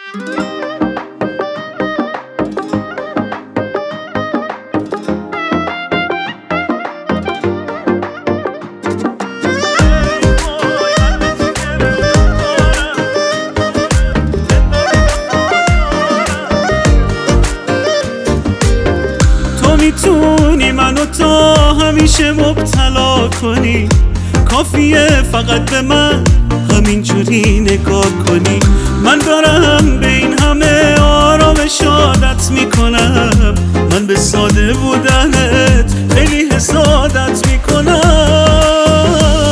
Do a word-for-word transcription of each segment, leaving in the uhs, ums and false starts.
میتونی منو تا همیشه مبتلا کنی، کافیه فقط به من همینجوری نگاه کنی. من دارم به این همه آرامش عادت میکنم، من به ساده بودنت خیلی حسادت میکنم.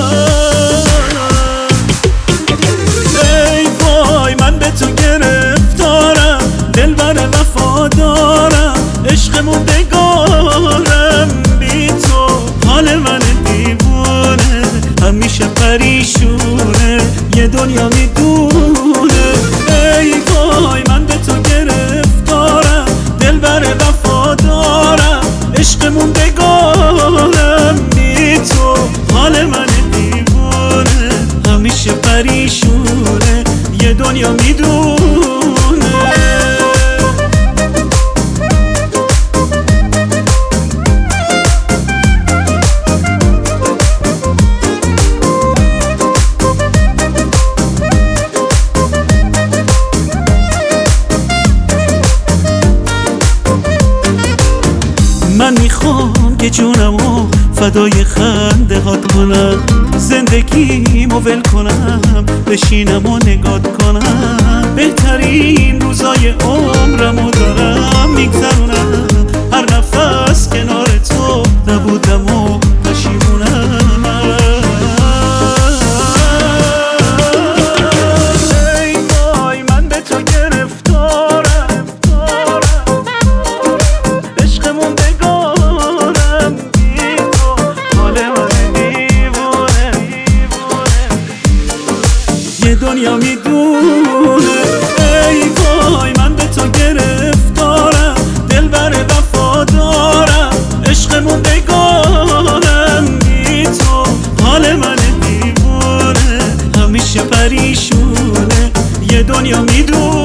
ای وای من به تو گرفتارم، دلبر وفادارم، عشق موندگارم بی تو، حال من دیوونه همیشه پریشونه، یه دنیا میدونه. ای وای من به تو گرفتارم، دلبر وفادارم، عشق موندگارم بی تو، حال من دیوونه همیشه پریشونه، یه دنیا میدونه. من میخوام که جونمو فدای خنده هات کنم، زندگیمو ول کنم، بشینم و نگات کنم. بهترین روزای عمرمو دارم میگذرونم، هر نفس کنار تو نبودم و پشیمونم. ای وای من به تو گرفتارم، عشق موندگارم بی تو، حال من دیوونه یه دنیا میدونه. ای وای من به تو گرفتارم، دلبر وفادارم، عشق موندگارم بی تو، حال من دیوونه همیشه پریشونه، یه دنیا میدونه.